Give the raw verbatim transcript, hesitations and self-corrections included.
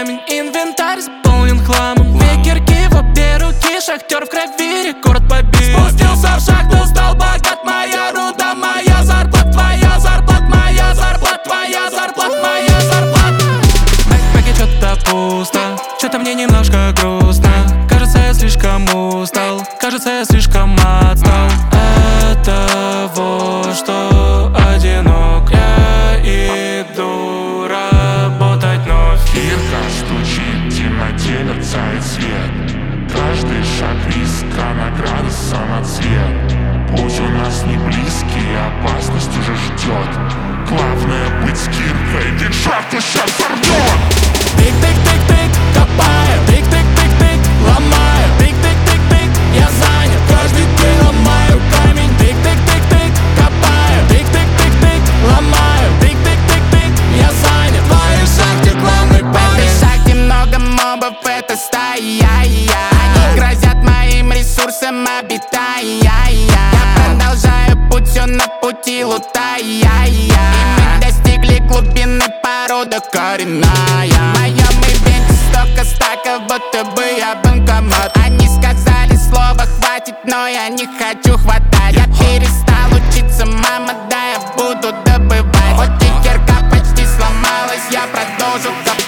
камень. Инвентарь заполнен хламом. Две кирки в обе руки, шахтер в крови, рекорд побит. Спустился в шахту, стал богат, моя руда, моя зарплата, твоя зарплата, моя зарплата, твоя зарплата, моя зарплата. В бэкпэке что-то пусто, что-то мне немножко грустно. Кажется, я слишком устал, кажется, я слишком отстал от того, что одинок. Я иду работать вновь. Кирка стучит, в темноте мерцает свет. Каждый шаг риска, награда самоцвет. Путь у нас не близкий, опасность уже ждет. Главное быть с Киркой, ведь шахту сейчас сорвет. Тык-тык-тык-тык, копаю, тык-тык-тык-тык, ломаю, тык-тык-тык-тык, я занят, каждый день ломаю камень. Тык-тык-тык-тык, копаю, тык-тык-тык-тык, ломаю, тык-тык-тык-тык, я занят. В твоей шахте главный парень. В этой шахте много мобов, это стая. Они грозят моим ресурсам, обитая. Я продолжаю путь, все на пути лутая. И мы достигли глубины, порода коренная. В моем ивенте столько стаков, будто бы я банкомат. Они сказали слово хватит, но я не хочу хватать. Я перестал учиться, мама, да я буду добывать. Хоть и кирка почти сломалась, я продолжу копать.